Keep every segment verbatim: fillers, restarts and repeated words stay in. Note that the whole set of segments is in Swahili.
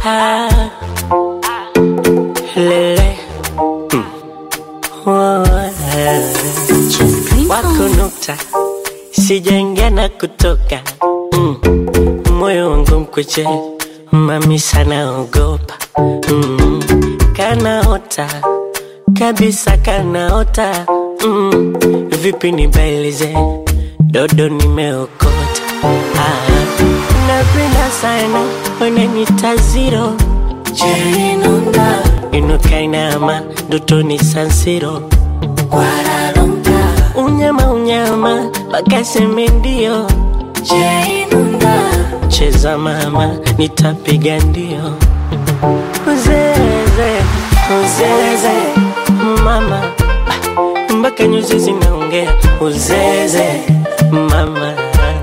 ah, lele, mm. Oh, eh. Wako nukta, sijaingia na kutoka, mm. Moyo wangu mkuche, mami sana ogopa, mm. Kanaota, kabisa kanaota, mm. Vipi nibailize, dodo nimeokota, ah. Napenda sana, unanita zero, Jerinunda. Inuka inama, dotoni San Siro, Guaralonga. Unyama unyama, wakaseme ndio, Jerinunda. Cheza mama, nitapiga ndio. Uzeze, uzeze, mama, mpaka nyuzi zinaongea. Uzeze, mama,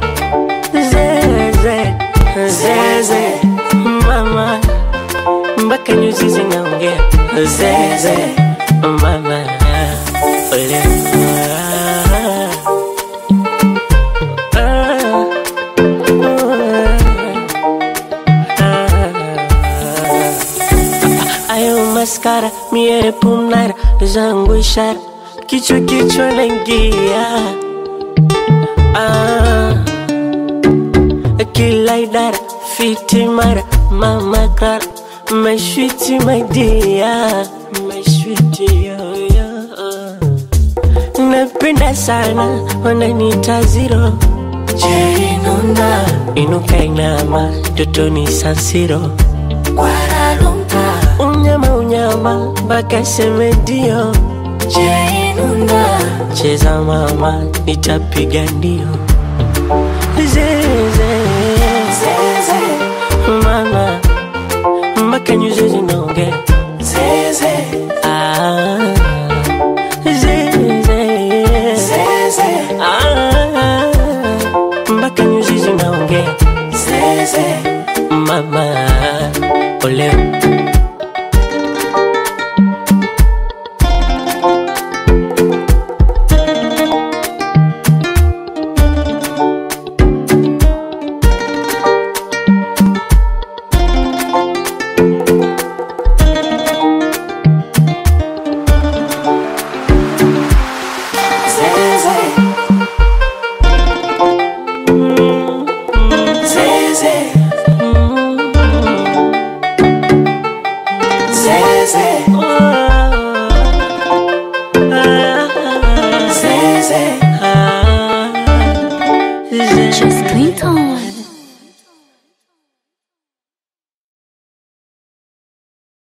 zeze, zeze, mama, mpaka nyuzi zinaongea. Zeze, mama, ole. Maskara, mie pumnara, zangu ishara, kichwa kichwa naingia, ah, kila idara, fiti mara, mama kara, my sweetie my dear, my sweetie yo yo. Napenda sana, wananita zero, Jerinunda. Inuka inama, dotoni San Siro, Guaralonga. Unyama unyama, baka seme ndio, Jerinunda. Cheza mama, nitapiga ndio. Zeze, zeze, mama, mpaka nyuzi zinaongea. Zeze, ah, zeze, zeze, ah, mpaka nyuzi zinaongea. Zeze, mama, ole.